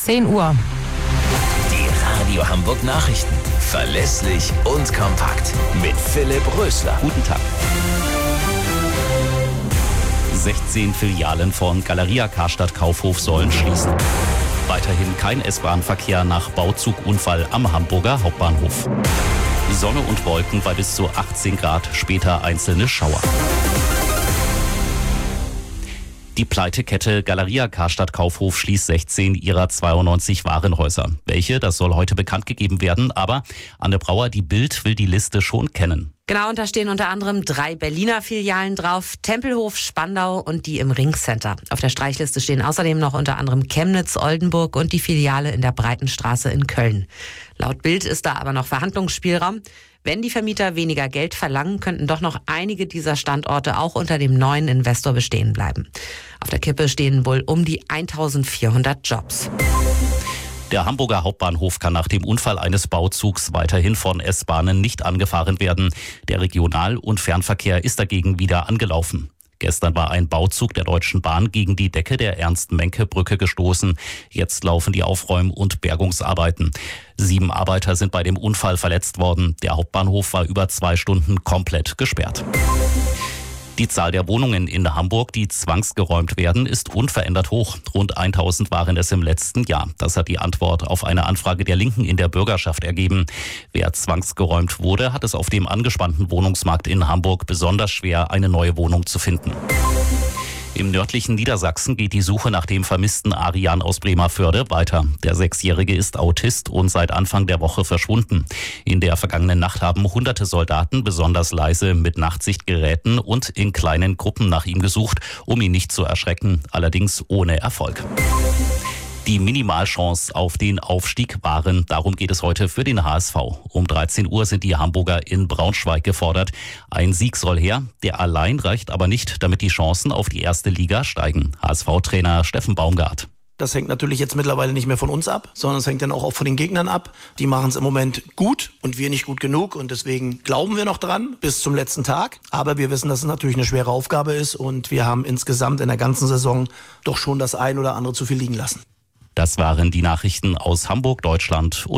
10 Uhr. Die Radio Hamburg Nachrichten. Verlässlich und kompakt. Mit Philipp Rösler. Guten Tag. 16 Filialen von Galeria Karstadt Kaufhof sollen schließen. Weiterhin kein S-Bahn-Verkehr nach Bauzugunfall am Hamburger Hauptbahnhof. Sonne und Wolken bei bis zu 18 Grad, später einzelne Schauer. Die Pleitekette Galeria Karstadt Kaufhof schließt 16 ihrer 92 Warenhäuser. Welche, das soll heute bekannt gegeben werden, aber Anne Brauer, die Bild will die Liste schon kennen. Genau, und da stehen unter anderem 3 Berliner Filialen drauf, Tempelhof, Spandau und die im Ringcenter. Auf der Streichliste stehen außerdem noch unter anderem Chemnitz, Oldenburg und die Filiale in der Breitenstraße in Köln. Laut Bild ist da aber noch Verhandlungsspielraum. Wenn die Vermieter weniger Geld verlangen, könnten doch noch einige dieser Standorte auch unter dem neuen Investor bestehen bleiben. Auf der Kippe stehen wohl um die 1400 Jobs. Der Hamburger Hauptbahnhof kann nach dem Unfall eines Bauzugs weiterhin von S-Bahnen nicht angefahren werden. Der Regional- und Fernverkehr ist dagegen wieder angelaufen. Gestern war ein Bauzug der Deutschen Bahn gegen die Decke der Ernst-Menke-Brücke gestoßen. Jetzt laufen die Aufräum- und Bergungsarbeiten. 7 Arbeiter sind bei dem Unfall verletzt worden. Der Hauptbahnhof war über 2 Stunden komplett gesperrt. Die Zahl der Wohnungen in Hamburg, die zwangsgeräumt werden, ist unverändert hoch. Rund 1000 waren es im letzten Jahr. Das hat die Antwort auf eine Anfrage der Linken in der Bürgerschaft ergeben. Wer zwangsgeräumt wurde, hat es auf dem angespannten Wohnungsmarkt in Hamburg besonders schwer, eine neue Wohnung zu finden. Im nördlichen Niedersachsen geht die Suche nach dem vermissten Arian aus Bremervörde weiter. Der 6-Jährige ist Autist und seit Anfang der Woche verschwunden. In der vergangenen Nacht haben hunderte Soldaten besonders leise mit Nachtsichtgeräten und in kleinen Gruppen nach ihm gesucht, um ihn nicht zu erschrecken, allerdings ohne Erfolg. Die Minimalchance auf den Aufstieg wahren. Darum geht es heute für den HSV. Um 13 Uhr sind die Hamburger in Braunschweig gefordert. Ein Sieg soll her. Der allein reicht aber nicht, damit die Chancen auf die erste Liga steigen. HSV-Trainer Steffen Baumgart. Das hängt natürlich jetzt mittlerweile nicht mehr von uns ab, sondern es hängt dann auch von den Gegnern ab. Die machen es im Moment gut und wir nicht gut genug und deswegen glauben wir noch dran bis zum letzten Tag. Aber wir wissen, dass es natürlich eine schwere Aufgabe ist und wir haben insgesamt in der ganzen Saison doch schon das ein oder andere zu viel liegen lassen. Das waren die Nachrichten aus Hamburg, Deutschland.